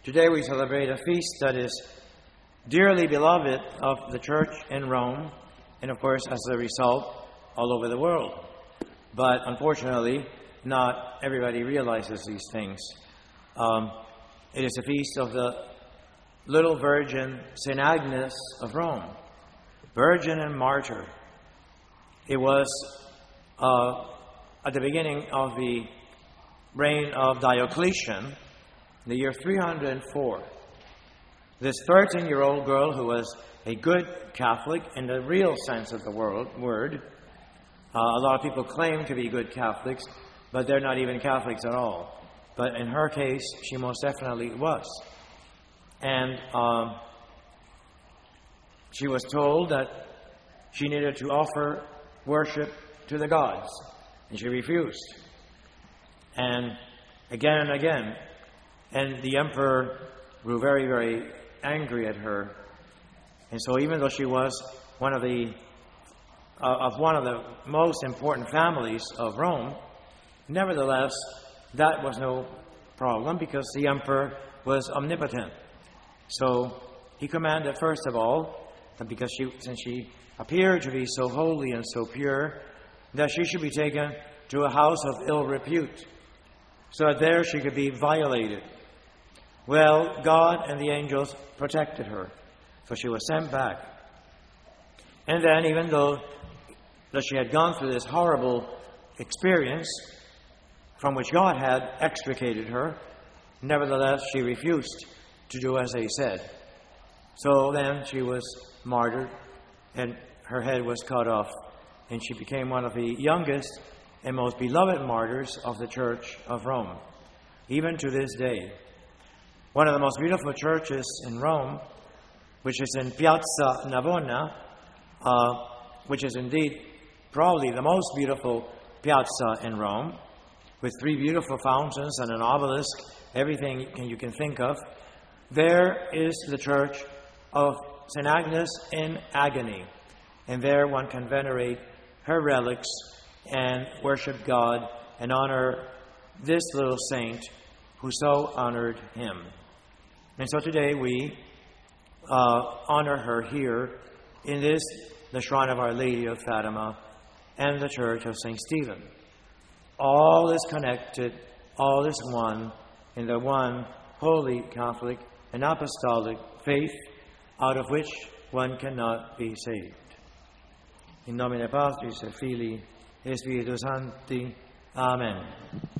Today we celebrate a feast that is dearly beloved of the Church in Rome, and of course, as a result, all over the world. But unfortunately, not everybody realizes these things. It is a feast of the little Virgin St. Agnes of Rome, virgin and martyr. It was at the beginning of the reign of Diocletian, the year 304. This 13-year-old girl, who was a good Catholic in the real sense of the word, a lot of people claim to be good Catholics, but they're not even Catholics at all. But in her case, she most definitely was. And she was told that she needed to offer worship to the gods, and she refused. And again, and the emperor grew very, very angry at her. And so even though she was one of the most important families of Rome, nevertheless, that was no problem because the emperor was omnipotent. So he commanded, first of all, that since she appeared to be so holy and so pure, that she should be taken to a house of ill repute, so that there she could be violated. Well, God and the angels protected her, so she was sent back. And then, even though that she had gone through this horrible experience from which God had extricated her, nevertheless, she refused to do as they said. So then she was martyred, and her head was cut off, and she became one of the youngest and most beloved martyrs of the Church of Rome, even to this day. One of the most beautiful churches in Rome, which is in Piazza Navona, which is indeed probably the most beautiful piazza in Rome, with 3 beautiful fountains and an obelisk, everything you can think of. There is the Church of St. Agnes in Agony, and there one can venerate her relics and worship God and honor this little saint who so honored him. And so today we honor her here in the shrine of Our Lady of Fatima and the Church of St. Stephen. All is connected, all is one in the one holy Catholic and apostolic faith, out of which one cannot be saved. In nomine Patris et Filii et Spiritus Sancti. Amen.